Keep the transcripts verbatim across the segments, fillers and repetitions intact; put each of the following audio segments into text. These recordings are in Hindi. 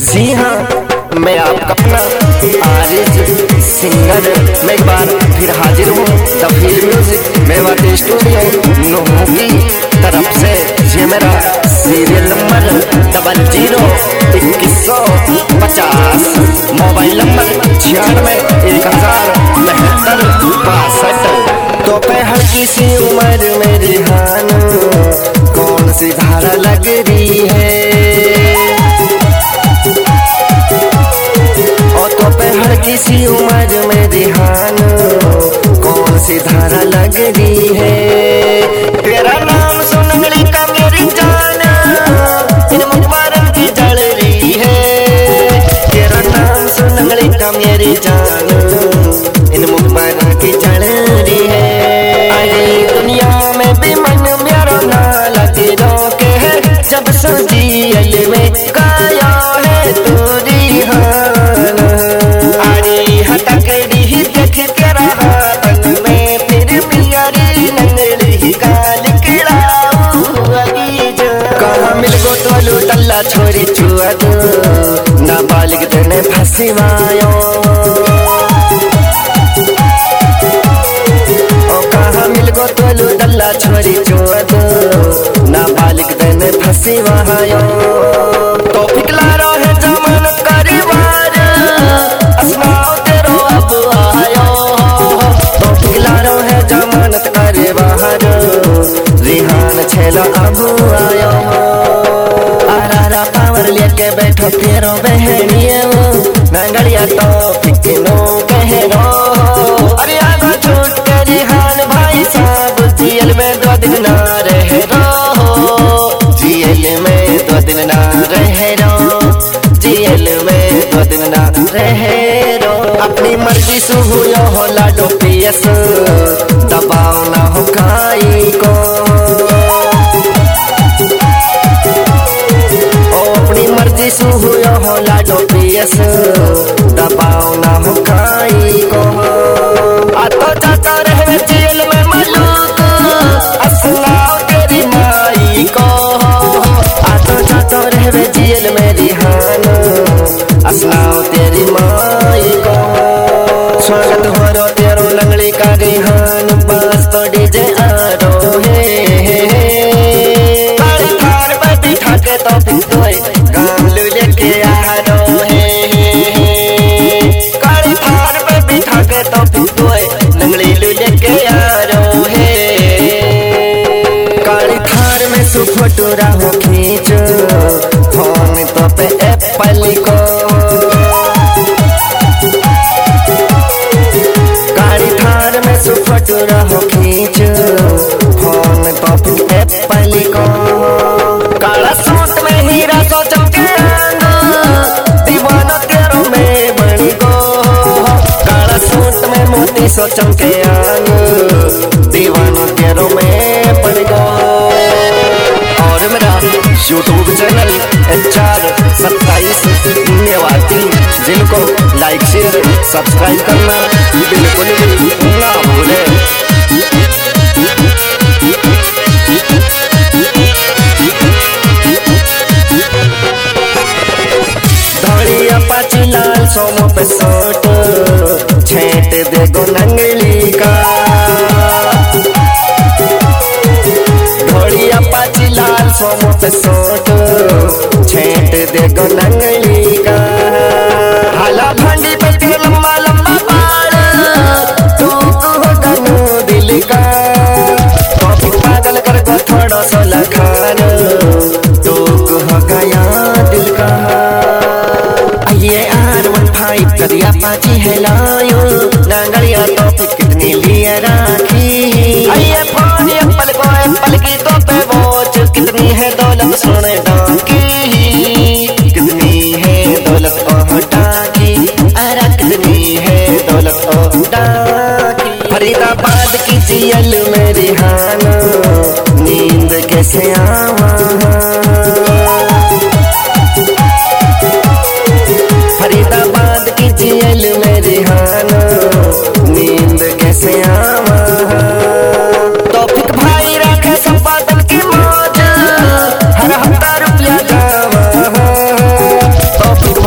जी हाँ, मैं आपका अपना आरिज सिंगर मैं एक बार फिर हाजिर हूँ the feel music Mewati studio Nuh की तरफ से। ये मेरा सीरियल नंबर डबल जीरो इक्कीस सौ पचास, मोबाइल नंबर छियानवे एक हजार बहत्तर बासठ। तो पहर किसी उम्र में रिहान कौन सी धारा लग रही है, हर किसी उम्र में ध्यान कौन सी धारा लग रही है। तेरा नाम सुनने का मेरी जान इन मुबारक की जल रही है। तेरा नाम सुनने का मेरी जान इन मुबारक की जल रही है। अरे दुनिया में भी मन मेरा ना लगे रोके है, जब सजियल में गाया है तोरी हान। छोरी छुआ दो नाबालिग तेने फंसिवायो, ओ कहाँ मिल गो तोलू दल्ला छोरी छुआ दो नाबालिग तेने फंसिवायो। तो फिकला रहे जमानत करीबार असनाओ तेरो अब आयो, तो फिकला रहे जमानत करीबार रिहान छेला अब आयो। पावर लेके बैठो फेरो बहनिए नंगड़िया तो फिकनो कह रो। अरे आगो छूट के रिहान भाई साहब जेल में दो दिन ना रह रो, जेल में दो दिन ना रह रो, जेल में दो दिन ना रह रो। अपनी मर्जी से हुयो हो लाडो पियस दबाओ ना हो काई को, सु हुयो हो लाडो पियस दबाओ ना हो काई को। आतो जाता रहे जेल में मलूक असलाओ तेरी माई को, आतो जाता रहे जेल में रिहान असलाओ तेरी माई को। स्वागत हो रो तेरो लंगड़ी का रिहान बस तो डीजे आ रो है, थार पर बिठा के तो फिर फोटोरा हो खींच फोन तो पे एप्पल को। गाड़ी थार में सु फोटोरा हो खींच फोन तो पे एप्पल को। काला सूट में हीरा सो चमके दीवाना तेरो में बड़ी को। काला सूट में मोती सो चमके दीवाना तेरो में बड़ी को। यूट्यूब चैनल चार सत्ताईस मेवाती, जिनको लाइक शेयर सब्सक्राइब करना बिल्कुल भी ना भूले। धड़िया पाची लाल सोमो पे सोट छेट दे गो नंगली का। धड़िया पाची लाल सोमो पे सोट छेट दे गो नंगली का। हाला भांडी पे तेरे लंबा लंबा बाल तू को गनो दिल का। तो पागल कर गो थोड़ा सा लखान तू को गया दिल का। ये आर वन फाइव करिया पाची है लायो नंगड़िया तो कितनी लिए राखी। ये फोन एप्पल को एप्पल की तो पे वॉच कितनी है दौलत सोने डाकी, कितनी है दौलत ओ डाकी, अरे कितनी है दौलत ओ डाकी। फरीदाबाद की जेल में रिहान नींद कैसे आवा, फरीदाबाद की जेल में रिहान नींद कैसे आवा। तो फिर भाई रखे संपादन की मौज हर हफ्ता रुपया जावा। तो फिर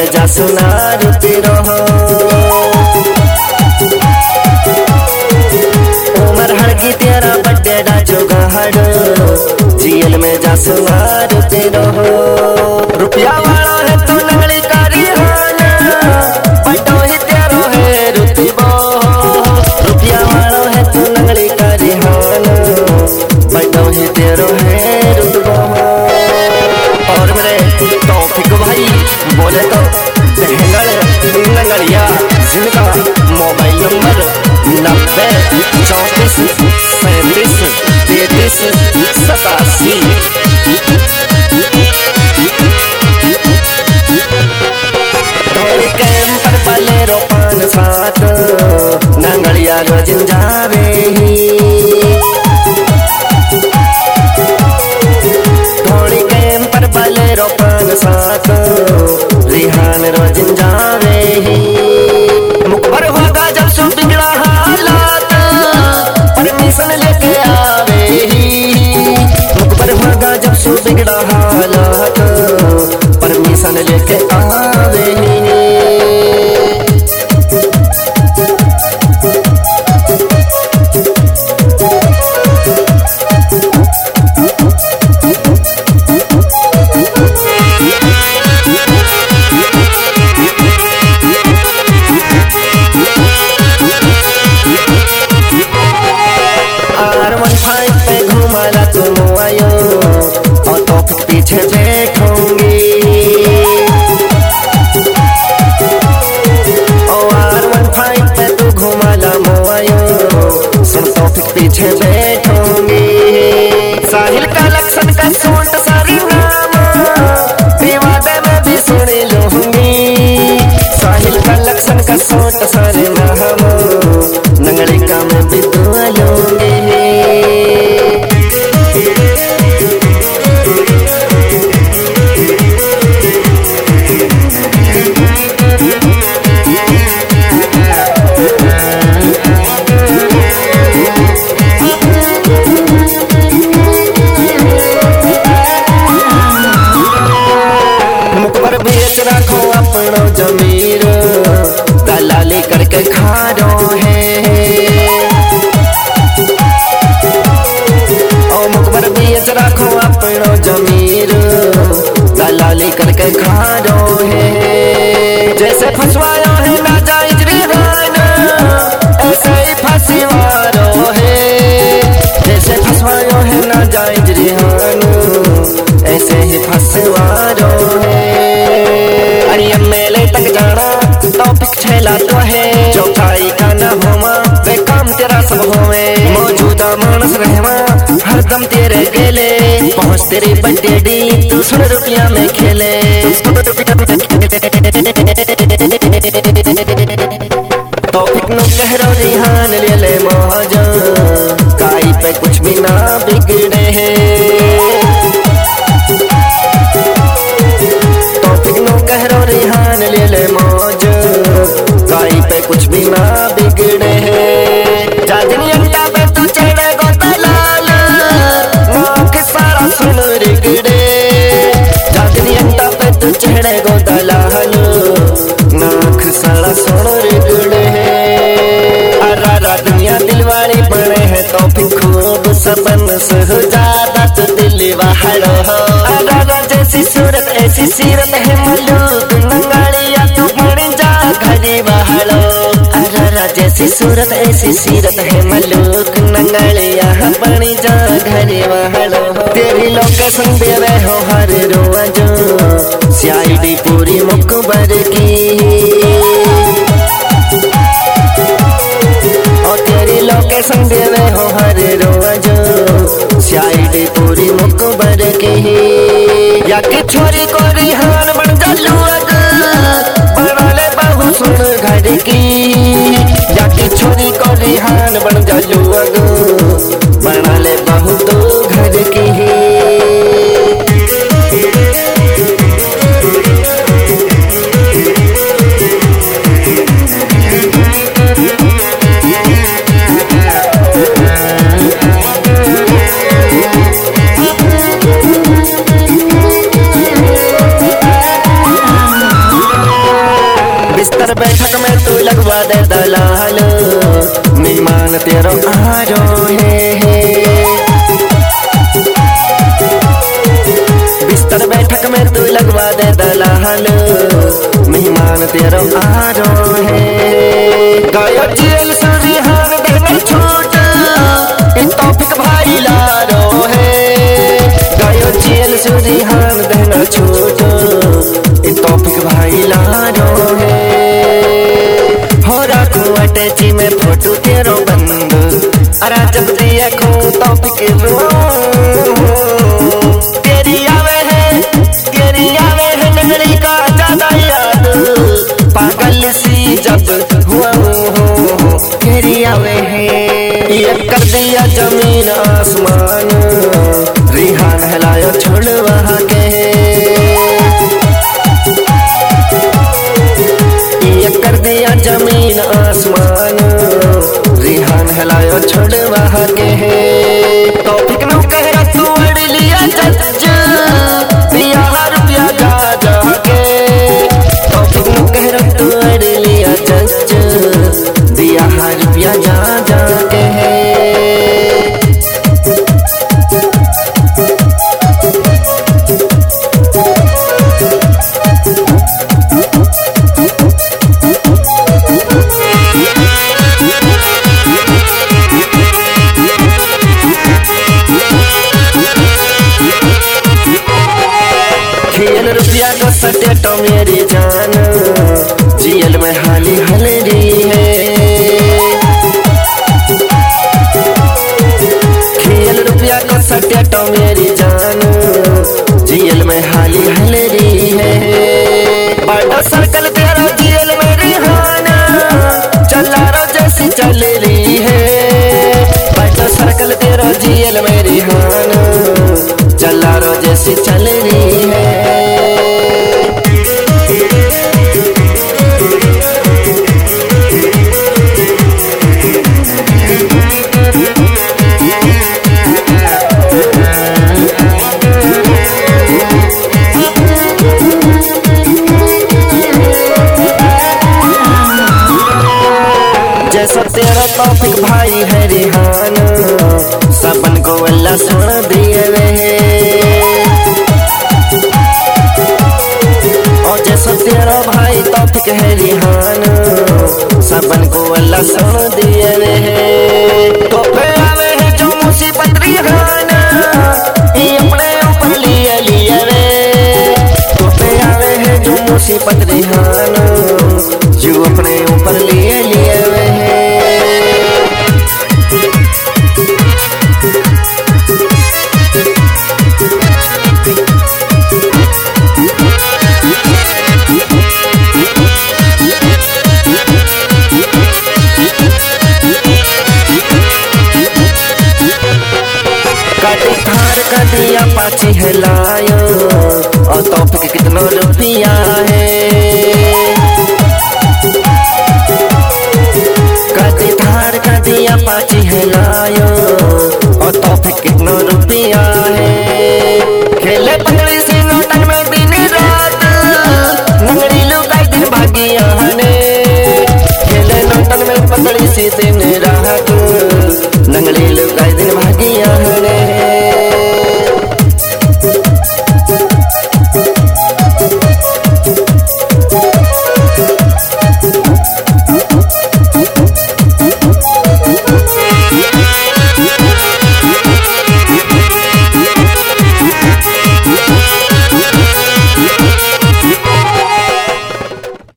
में जा सुनार तेरो उमर हड़की तेरा बड्डे डा जुगाड़ जियल में जा सुनार तेरो रुपया वाला है तो नंगली कारी हाना बड्डो ही तेरो है रुतबो रुपया वाला है तो नंगली कारी हाना बड्डो ही तेरो है रुतबो। और मेरे तौफीक भाई बोले तो दहंगल नंगलिया जिनका मोबाइल नंबर नब्बे चौंतीस सैंतीस तैतीस सतासी। थोड़ी कैंपर बलेरो पान सात नंगलिया रोज जावे ही थोड़ी कैंपर बलेरो पान सात रिहान रोज जावे ही मुखबर होगा जब सो बिगड़ा हालात परमिशन लेके आवे ही मुखबर होगा जब सो बिगड़ा हालात परमिशन लेके आवे ही। पीछे बैठूंगी ओ आर वन फाइव पे तू घुमाला मोआयो सुन तो फिर पीछे बैठूंगी साहिल का लक्षण का सूट सारी नाम विवादे में भी सुन लूंगी साहिल का लक्षण का सूट सारी नाम नंगली का मैं भी दुआ लूंगी। रखो अपनो जमीर दलाली करके खारो है ओ मुकबर बीच रखो अपनो जमीर दलाली करके खारो है जैसे फंसवायो है ना जायज रिहान ऐसे ही फंसवारो है जैसे फंसवायो है ना जायज रिहान ऐसे ही फंसवारो है। अरे मेले तक जाना तो पिछला तो है चौथाई का न होमा वे काम तेरा सब होवे मौजूदा मानस रहवा हरदम तेरे गेले पहुंच तेरी बड्डे डी तू सुन रुपया में खेले तो फिक्नो कहरो रिहान ले ले मौज काई पे कुछ भी ना बिगड़े है कहरो रिहान ले ले मौज गाई पे कुछ भी ना बिगड़े है जादनी अंडा पे तू चढ़े गो दलाल नाक सारा सुन रिगड़े जादनी अंडा पे तू चढ़े गो दलाल नाक सारा सुन रिगड़े अरा दुनिया दिलवाड़ी बने है तो फिर खूब सबन सह ज्यादा तो दिल वाहड़ो अरा जैसी सूरत ऐसी सीरत है मलूक नंगाड़िया तू बन जा घड़ी वाहड़ो अरा जैसी सूरत ऐसी सीरत है मलूक नंगाड़िया बन जा घड़ी वाहड़ो तेरी लोकेशन देवे हो हर रोज सीआईडी पूरी मुकबर की और तेरी लोकेशन देवे हो हर रोज सीआईडी पूरी मुकबर की या कि छोरी को रिहान बन गलू बना ले बहु सुन घर की या कि छोरी को रिहान बन गलू बना ले बहु तो घर की। बिस्तर बैठक में तू लगवा दे दलाल, मेहमान तेरा आ रहे हैं। बिस्तर बैठक में तू लगवा दे दलाल, मेहमान तेरा आ रहे हैं। गायो जेल से रिहान देना छूट, तौफिक भाई ला रहे हैं। गायो जेल से रिहान देना छूट, तौफिक भाई ला रहे हैं। हो रखो अटैची में फोटो तेरो बंद, अरा जब दिया खो तौफिक रो तेरी आवे है, तेरी आवे है नगरी का ज्यादा याद, पागल सी जब हुआ हो तेरी आवे है। ये कर दिया जमीन आसमान, रिहान हिलायो छोड़ वहाँ के। ये कर दिया जमीन आसमान, रिहान हिलायो छोड़ वहाँ के। तौफिक नु कह रहा तू अड़ लिया जज, दिया रुपया जा जा के। तौफिक नु कह रहा तू अड़ लिया जज, दिया रुपया जा जा के। खेल रुपया को सटे तो मेरी जान, जेल में हाली हल रही है। खेल रुपया को सटे तो मेरी जान, जेल में हाली हल रही है। बड़ा सर्कल तेरा जेल में रिहान, चला रो जैसी चल रही है। बड़ा सर्कल तेरा जेल में रिहान, चला रो जैसी चल रही है। जैसा तेरा तौफिक भाई है रिहान, सबन को अल्लाह सुन दिए वे। और जैसा तेरा भाई तौफिक है रिहान, सबन को अल्लाह सुन दिए वे। तो फिर आवे है जो मुसीबत रिहान, ये अपने ऊपर लिए लिए वे। तो फिर आवे है जो मुसीबत रिहान, जो अपने ऊपर लिए लिए वे। थार का दिया पाची हिलायो, और तौफिक कितना रुपया है। कदी थार का दिया पाची हिलायो, और तौफिक कितना रुपया है। खेले पतली सी नोटन में दिन रात, नंगरी लुकाई दिन भागिया ने। खेले नोटन में पतली सी दिन